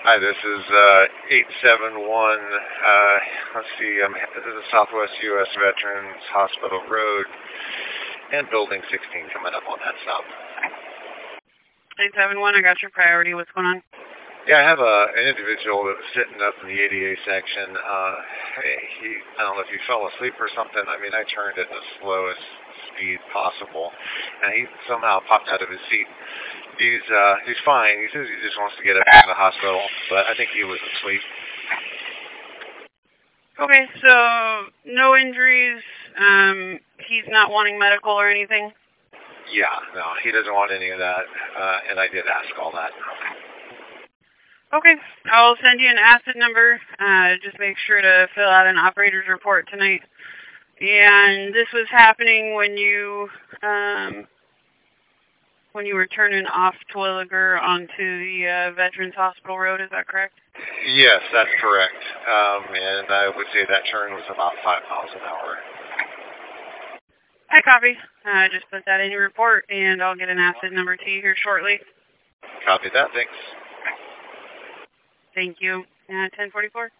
Hi, this is 871. Let's see, this is Southwest U.S. Veterans Hospital Road and Building 16 coming up on that stop. 871, I got your priority. What's going on? Yeah, I have an individual that was sitting up in the ADA section. I don't know if he fell asleep or something. I mean, I turned at the slowest speed possible, and he somehow popped out of his seat. He's fine. He says he just wants to get up to the hospital, but I think he was asleep. Okay, so no injuries. He's not wanting medical or anything? Yeah, no, he doesn't want any of that, and I did ask all that. Okay, I'll send you an acid number. Just make sure to fill out an operator's report tonight. And this was happening when you were turning off Terwilliger onto the Veterans Hospital Road. Is that correct? Yes, that's correct. And I would say that turn was about 5 miles an hour. I copy. Just put that in your report, and I'll get an acid number to you here shortly. Copy that. Thanks. Thank you. 1044.